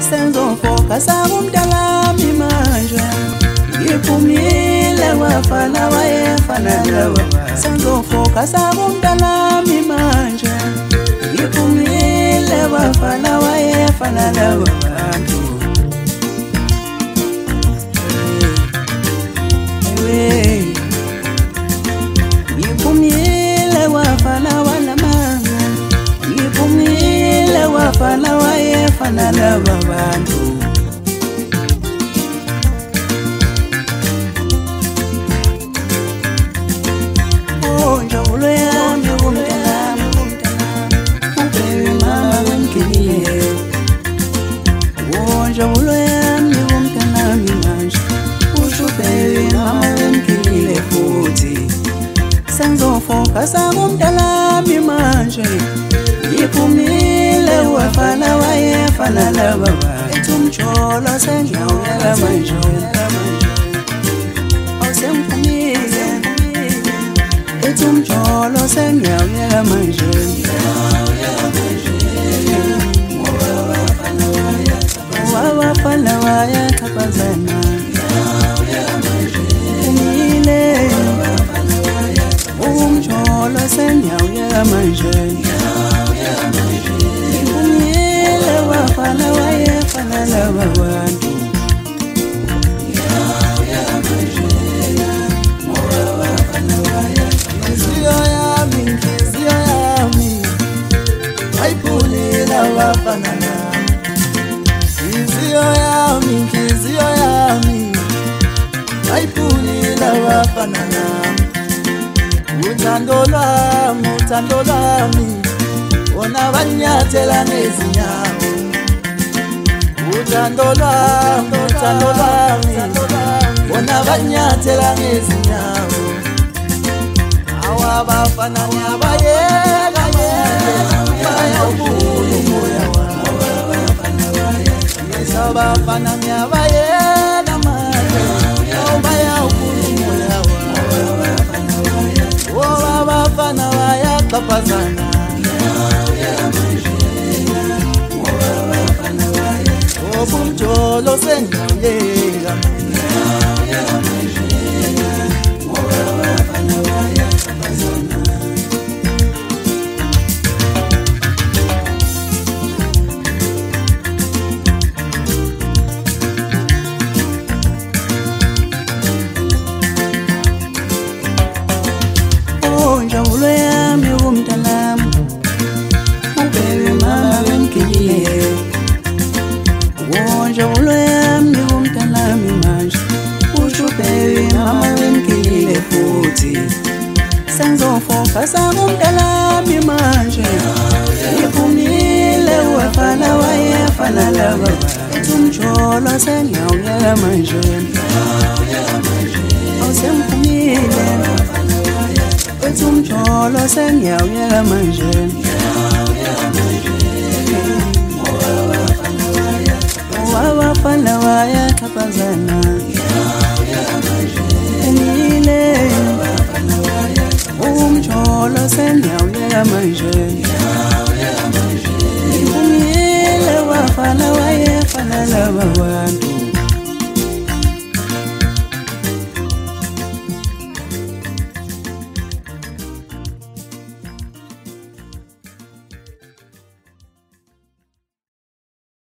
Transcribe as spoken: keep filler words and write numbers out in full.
senzofoka sakumntalami manje ngiphumile wafana wayefana lawa senzofoka sakumntalami manje ngiphumile wafana wayefana lawa bantu ngiphumile wafana wanamanga ngiphumile wafana wayefana laba bantu oh njabulo yami kumntanami ubaby mama bemgilile oh njabulo yami kumntanami manje usho baby mama bemgilile futhi senzofoka sakumntalami manje ngiphumile wafana wayefana laba bantu umjolo senjawuyela manje awusemphumile ethi umjolo senjawuyela manje wafana wayaxhaphazana umile umjolo senjawuyela manje ngiphumile wafana wayefana laba bantu inhliziyo yami inhliziyo yami ayiphulela wafana nami inhliziyo yami inhliziyo yami ayiphulela wafana nami uthando lwami uthando lwami wona banyathela ngezinyawo uthando lwami uthando lwami wona banyathela ngezinyawo awabafana nyabayeka bayawubula umoya wami yesabafana nyabayeka manje bayawubula umoya wami wabafana bayaxhaphazana umjolo senjawuyela oh njabulo yami kumntanami ubaby mama bemgilile njabulo yami kumntanami manje usho baby mama bemgilile futhi senzofoka sakumntanami manje ngiphumile wafana wayefana laba ethi umjolo senjawuyela manje awusemphumile ethi umjolo senjawuyela manje wabafana wayaxhaphazana umile umjolo senjawuyela manje ngiphumile wafana wayefana laba bantu